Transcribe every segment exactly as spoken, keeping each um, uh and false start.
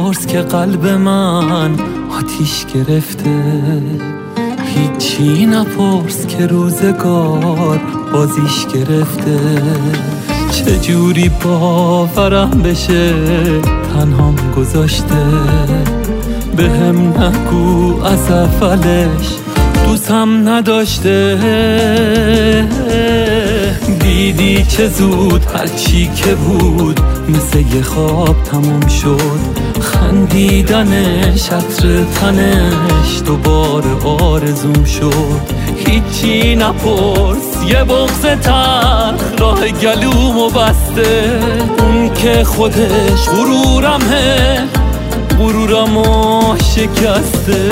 نپرس که قلب من آتیش گرفته، هیچی نپرس که روزگار بازیش گرفته. چجوری باورم بشه تنهام گذاشته، به هم نگو از اولش دوستم نداشته. دیدی چه زود هرچی که بود مثل یه خواب تموم شد، خندیدنش عطر تنش دوباره آرزوم شد. هیچی نپرس یه بغض تلخ راه گلومو بسته، اون که خودش غرورمه غرورمو شکسته.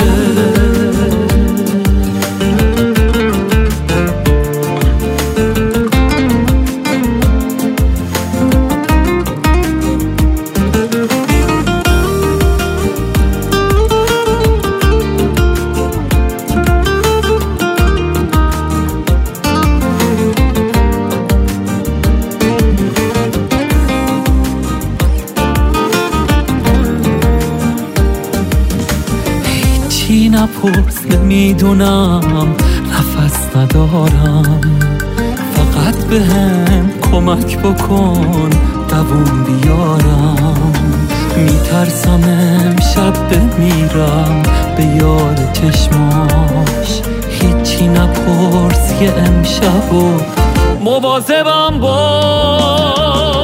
هیچی نپرس نمیدونم نفس ندارم، فقط به هم کمک بکن دووم بیارم. میترسم امشب بمیرم به یاد چشماش، هیچی نپرس یه امشب و مواظبم باش.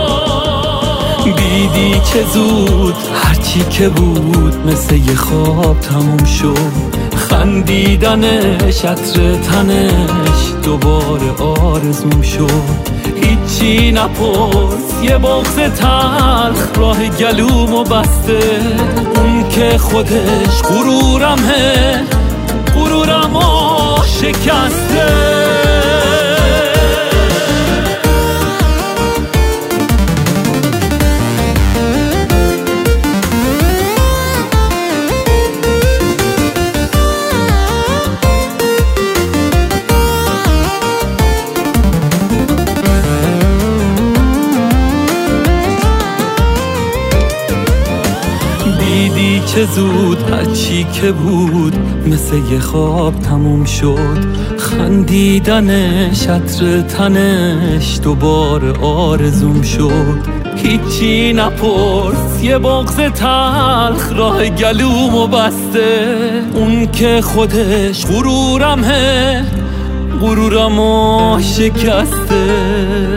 دیدی چه زود هرچی که بود مثل یه خواب تموم شد، خندیدنش عطر تنش دوباره آرزوم شد. هیچی نپرس یه بغض تلخ راه گلومو بسته، اون که خودش غرورمه غرورمو شکسته. دیدی چه زود هرچی که بود مثل یه خواب تموم شد، خندیدنش عطر تنش دوباره آرزوم شد. هیچی نپرس یه بغض تلخ راه گلومو بسته، اون که خودش غرورمه غرورمو شکسته.